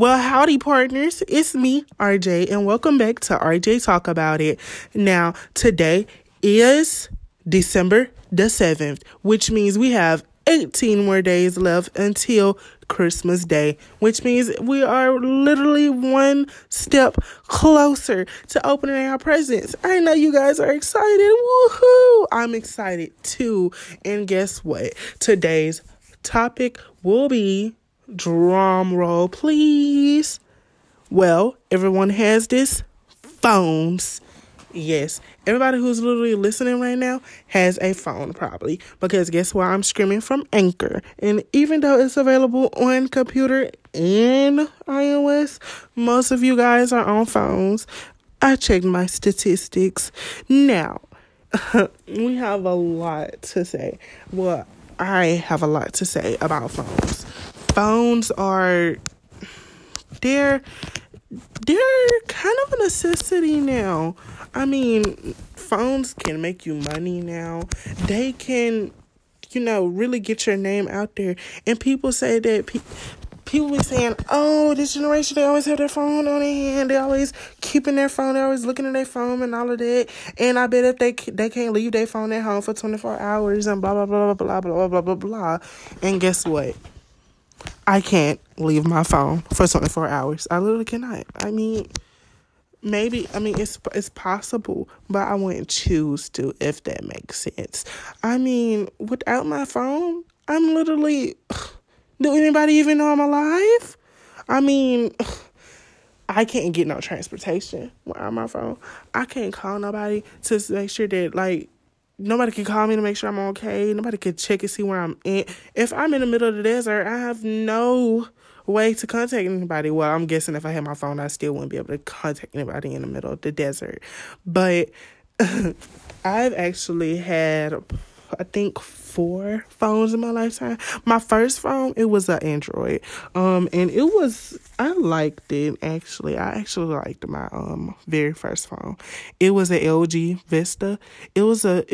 Well, howdy, partners. It's me, RJ, and welcome back to RJ Talk About It. Now, today is December the 7th, which means we have 18 more days left until Christmas Day, which means we are literally one step closer to opening our presents. I know you guys are excited. Woohoo! I'm excited too. And guess what? Today's topic will be, drum roll please. Well, everyone has this, phones. Yes, everybody who's literally listening right now has a phone probably, because guess what? I'm screaming from Anchor. And even though it's available on computer and iOS, most of you guys are on phones. I checked my statistics. Now, we have a lot to say. Well, I have a lot to say about phones. Phones are, they're kind of a necessity now. I mean, phones can make you money now. They can, really get your name out there. And people say that, people be saying, oh, this generation, they always have their phone on their hand. They always keeping their phone. They're always looking at their phone and all of that. And I bet if they can't leave their phone at home for 24 hours and blah, blah, blah, blah, blah, blah, blah, blah. And guess what? I can't leave my phone for 24 hours. I literally cannot. It's possible, but I wouldn't choose to, if that makes sense. Without my phone, I'm literally, do anybody even know I'm alive? I can't get no transportation without my phone. I can't call nobody to make sure that, nobody can call me to make sure I'm okay. Nobody can check and see where I'm at. If I'm in the middle of the desert, I have no way to contact anybody. Well, I'm guessing if I had my phone, I still wouldn't be able to contact anybody in the middle of the desert. But I've actually had, I think, 4 phones in my lifetime. My first phone, it was an Android. And I liked it, actually. I actually liked my very first phone. It was an LG Vista. It was a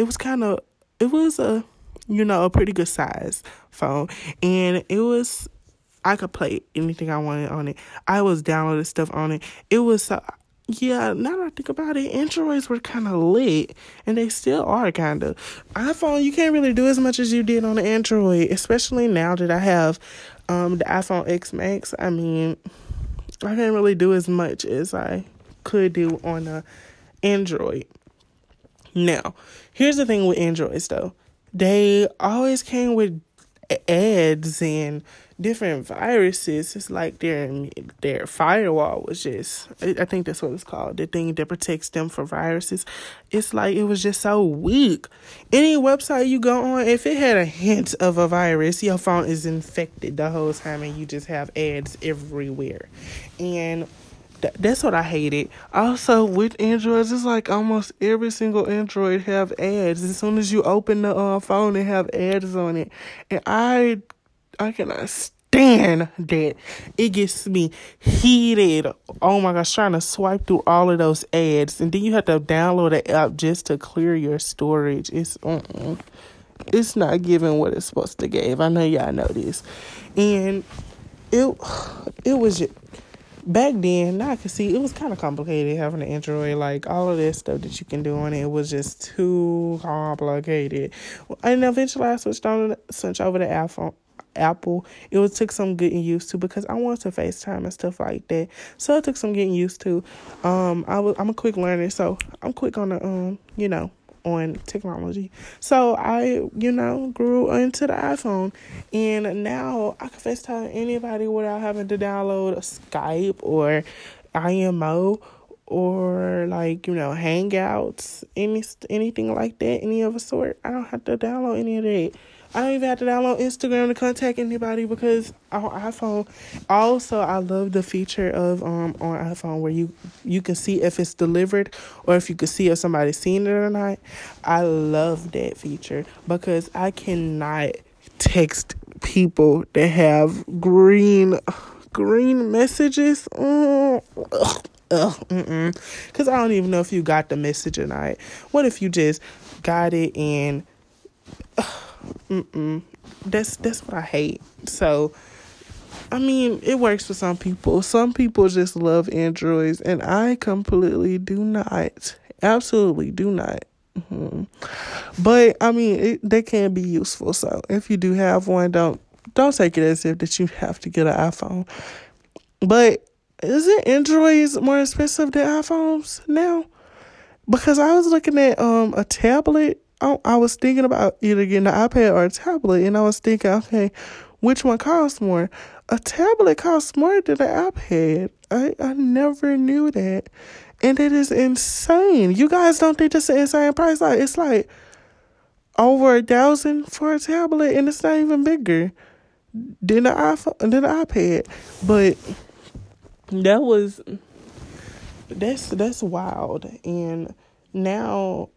pretty good size phone. And I could play anything I wanted on it. I was downloading stuff on it. It was, now that I think about it, Androids were kind of lit, and they still are kind of. iPhone, you can't really do as much as you did on the Android, especially now that I have the iPhone X Max. I can't really do as much as I could do on the Android. Now, here's the thing with Androids, though. They always came with ads and different viruses. It's like their firewall was just, I think that's what it's called, the thing that protects them from viruses. It's like it was just so weak. Any website you go on, if it had a hint of a virus, your phone is infected the whole time, and you just have ads everywhere. And that's what I hated. Also, with Androids, it's like almost every single Android have ads. As soon as you open the phone, they have ads on it. And I cannot stand that. It gets me heated. Oh my gosh, trying to swipe through all of those ads. And then you have to download an app just to clear your storage. It's not giving what it's supposed to give. I know y'all know this. And it was just, back then, now I can see it was kind of complicated having an Android. Like, all of this stuff that you can do on it was just too complicated. And eventually I switched over to Apple. It took some getting used to, because I wanted to FaceTime and stuff like that. So it took some getting used to. I'm a quick learner, so I'm quick on the on technology. So I, grew into the iPhone, and now I can FaceTime anybody without having to download a Skype or IMO or Hangouts, anything like that, any of a sort. I don't have to download any of that. I don't even have to download Instagram to contact anybody, because on iPhone, also, I love the feature of on iPhone where you can see if it's delivered, or if you can see if somebody's seen it or not. I love that feature, because I cannot text people that have green messages. Because I don't even know if you got the message or not. What if you just got it and that's what I hate. So I mean, it works for some people. Some people just love Androids, and I completely do not. Absolutely do not. But I mean, they can be useful. So if you do have one, don't take it as if that you have to get an iPhone. But isn't Androids more expensive than iPhones now? Because I was looking at a tablet. I was thinking about either getting an iPad or a tablet, and I was thinking, okay, which one costs more? A tablet costs more than an iPad. I never knew that. And it is insane. You guys don't think this is an insane price? Like, it's like over $1,000 for a tablet, and it's not even bigger than the iPad. But that's wild. And now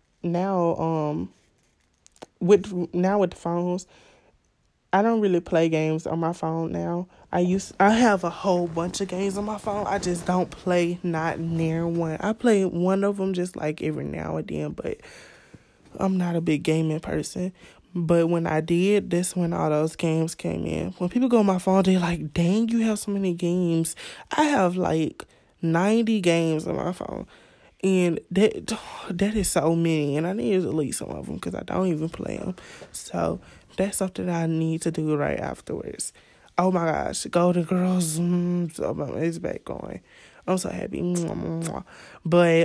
with the phones, I don't really play games on my phone now. I have a whole bunch of games on my phone. I just don't play not near one. I play one of them just like every now and then, but I'm not a big gaming person. But when I did, that's when all those games came in. When people go on my phone, they're like, dang, you have so many games. I have like 90 games on my phone. And that is so many. And I need to delete some of them because I don't even play them. So that's something I need to do right afterwards. Oh my gosh, Golden Girls, it's back going. I'm so happy. But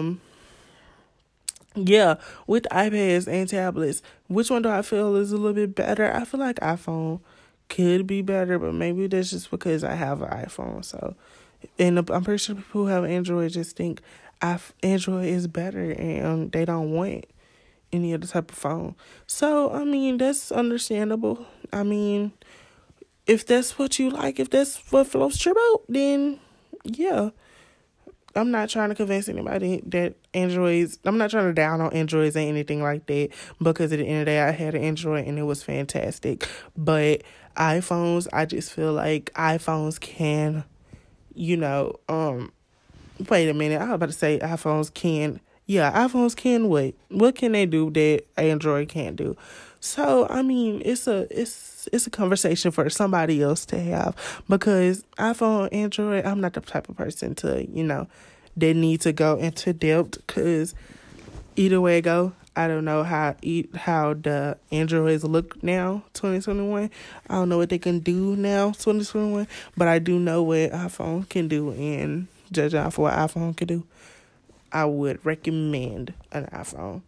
yeah, with iPads and tablets, which one do I feel is a little bit better? I feel like iPhone could be better, but maybe that's just because I have an iPhone. So, and I'm pretty sure people who have Android just think Android is better, and they don't want any other type of phone. So, I mean, that's understandable. I mean, if that's what you like, if that's what floats your boat, then yeah. I'm not trying to convince anybody that I'm not trying to down on Androids or anything like that, because at the end of the day, I had an Android and it was fantastic. But iPhones, I just feel like iPhones can, wait a minute, I was about to say iPhones can what? What can they do that Android can't do? So, I mean, it's a conversation for somebody else to have, because iPhone, Android, I'm not the type of person to, that need to go into depth, because either way it go, I don't know how the Androids look now, 2021. I don't know what they can do now, 2021, but I do know what iPhone can do, and judging off what iPhone can do, I would recommend an iPhone.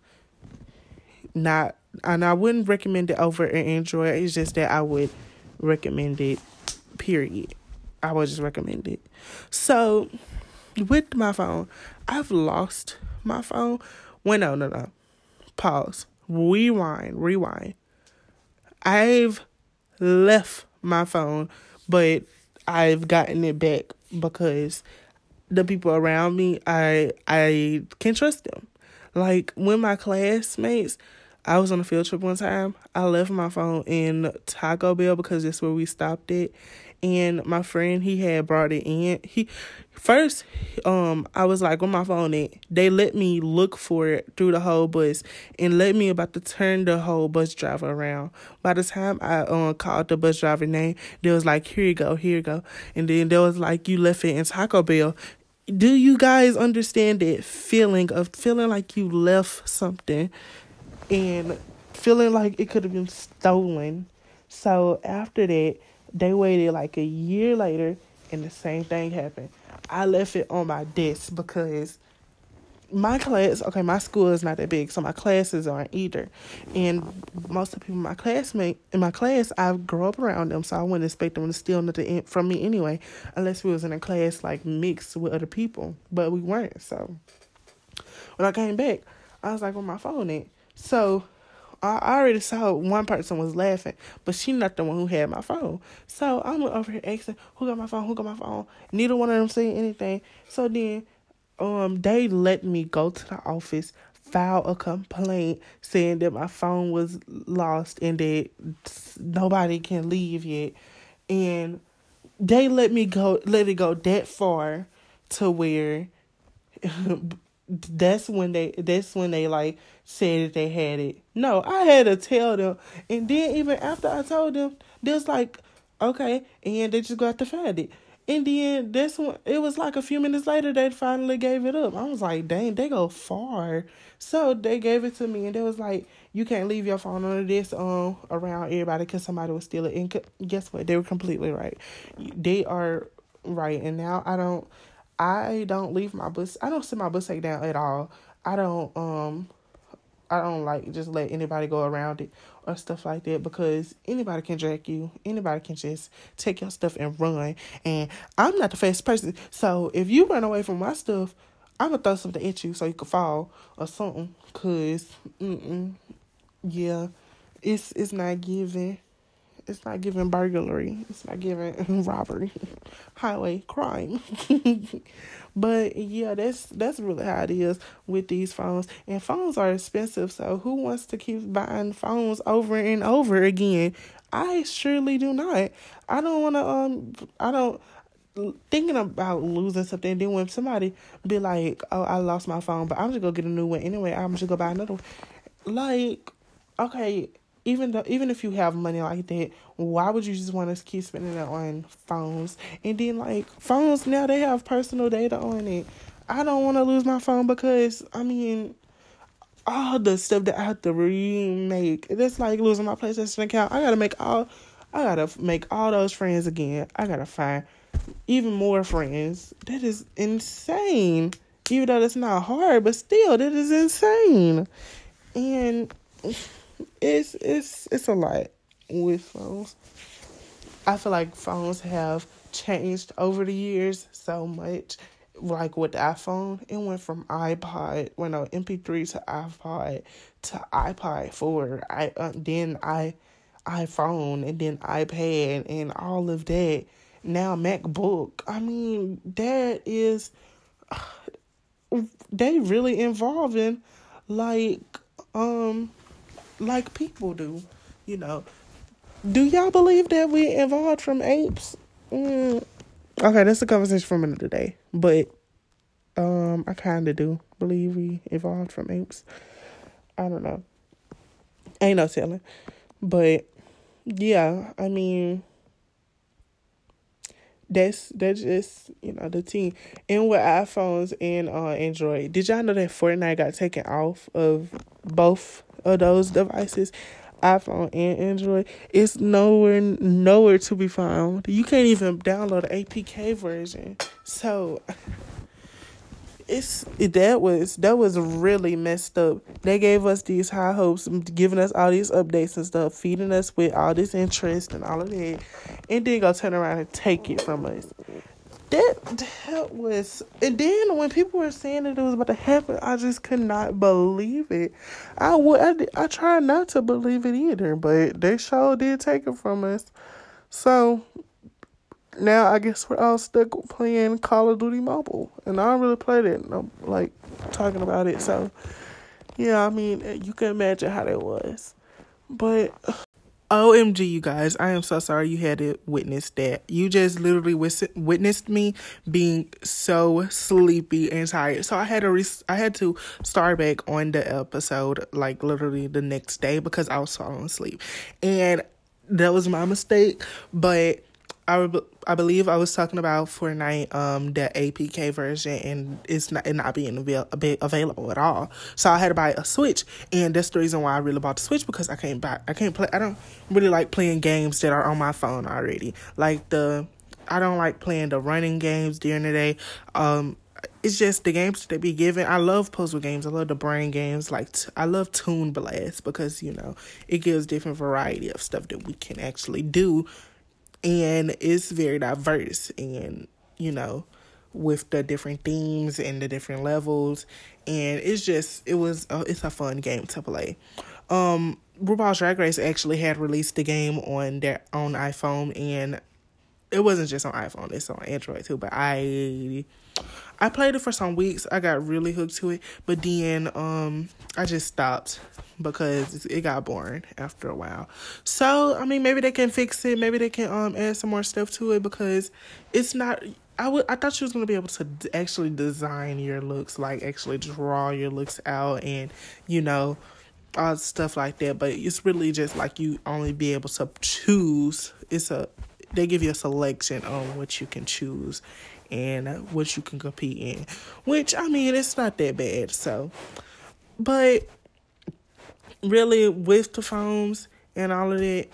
And I wouldn't recommend it over an Android. It's just that I would recommend it, period. I would just recommend it. So, with my phone, I've lost my phone. Well, no. Pause. Rewind. I've left my phone, but I've gotten it back because the people around me, I can trust them. Like, when my classmates, I was on a field trip one time. I left my phone in Taco Bell because that's where we stopped at. And my friend, he had brought it in. I was like, where my phone at? They let me look for it through the whole bus and let me about to turn the whole bus driver around. By the time I called the bus driver name, they was like, here you go. And then there was like, you left it in Taco Bell. Do you guys understand that feeling of feeling like you left something and feeling like it could have been stolen? So after that, they waited like a year later, and the same thing happened. I left it on my desk because my school is not that big, so my classes aren't either. And most of the people in my class, I grew up around them, so I wouldn't expect them to steal nothing from me anyway, unless we was in a class like mixed with other people. But we weren't. So when I came back, I was like, where my phone at? So I already saw one person was laughing, but she not the one who had my phone. So I'm over here asking, who got my phone? Neither one of them saying anything. So then they let me go to the office, file a complaint saying that my phone was lost and that nobody can leave yet. And they let it go that far to where that's when they like said that they had it. No, I had to tell them. And then even after I told them, there's like Okay, and they just got to find it. And then this one, it was like a few minutes later they finally gave it up. I was like, dang, they go far. So they gave it to me, and they was like, you can't leave your phone on this around everybody because somebody will steal it. And guess what? They were completely right. They are right. And now I don't leave my bus. I don't sit my bus take down at all. I don't like just let anybody go around it or stuff like that because anybody can jack you. Anybody can just take your stuff and run. And I'm not the fastest person. So if you run away from my stuff, I'm going to throw something at you so you can fall or something. Because, yeah, it's not giving. It's not giving burglary. It's not giving robbery, highway crime. But yeah, that's really how it is with these phones. And phones are expensive, so who wants to keep buying phones over and over again? I surely do not. I don't want to. I don't. Thinking about losing something, and then when somebody be like, "Oh, I lost my phone, but I'm just gonna get a new one anyway. I'm just gonna buy another one." Like, okay, even if you have money like that, why would you just want to keep spending it on phones? And then like phones now they have personal data on it. I don't want to lose my phone because I mean all the stuff that I have to remake. That's like losing my PlayStation account. I gotta make all those friends again. I gotta find even more friends. That is insane. Even though that's not hard, but still that is insane. And it's a lot with phones. I feel like phones have changed over the years so much. Like with the iPhone, it went from MP3 to iPod to iPod 4. iPhone, and then iPad, and all of that. Now MacBook. I mean, that is they really involving like people do, you know. Do y'all believe that we evolved from apes? Okay, that's a conversation for another day. But I kind of do believe we evolved from apes. I don't know. Ain't no telling. But yeah, I mean, that's just, the team. And with iPhones and Android, did y'all know that Fortnite got taken off of both of those devices, iPhone and Android? It's nowhere to be found. You can't even download the APK version. So that was really messed up. They gave us these high hopes, giving us all these updates and stuff, feeding us with all this interest and all of that, and then go turn around and take it from us. That was, and then when people were saying that it was about to happen, I just could not believe it. I tried not to believe it either, but they sure did take it from us. So now I guess we're all stuck playing Call of Duty Mobile, and I don't really play that. I'm like talking about it, so yeah. I mean, you can imagine how that was, but. OMG, you guys, I am so sorry you had to witness that. You just literally witnessed me being so sleepy and tired. So I had to start back on the episode like literally the next day because I was falling asleep. And that was my mistake, but I believe I was talking about Fortnite, the APK version, and it not being available at all. So I had to buy a Switch, and that's the reason why I really bought the Switch, because I can't play. I don't really like playing games that are on my phone already. I don't like playing the running games during the day. It's just the games that they be giving. I love puzzle games. I love the brain games. I love Toon Blast because it gives different variety of stuff that we can actually do. And it's very diverse, and with the different themes and the different levels, and it's a fun game to play. RuPaul's Drag Race actually had released the game on their own iPhone, and it wasn't just on iPhone, it's on Android too. But I played it for some weeks. I got really hooked to it, but then I just stopped because it got boring after a while. So I mean, maybe they can fix it. Maybe they can add some more stuff to it, because it's not. I thought you was gonna be able to actually design your looks, like actually draw your looks out, and all stuff like that. But it's really just like you only be able to choose. they give you a selection on what you can choose and what you can compete in, which, I mean, it's not that bad. So, but really, with the phones and all of that,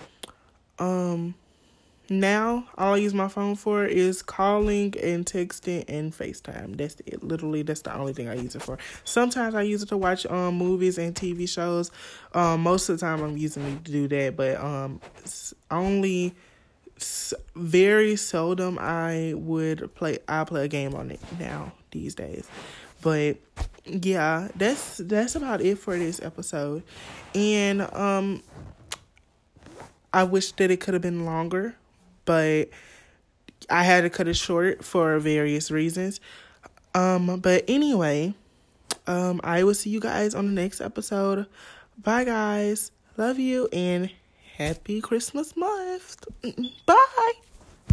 now all I use my phone for is calling and texting and FaceTime. That's it. Literally, that's the only thing I use it for. Sometimes I use it to watch movies and TV shows. Most of the time I'm using it to do that, but only very seldom I play a game on it now these days. But yeah, that's about it for this episode. And I wish that it could have been longer, but I had to cut it short for various reasons. But anyway, I will see you guys on the next episode. Bye, guys. Love you and happy Christmas month. Bye.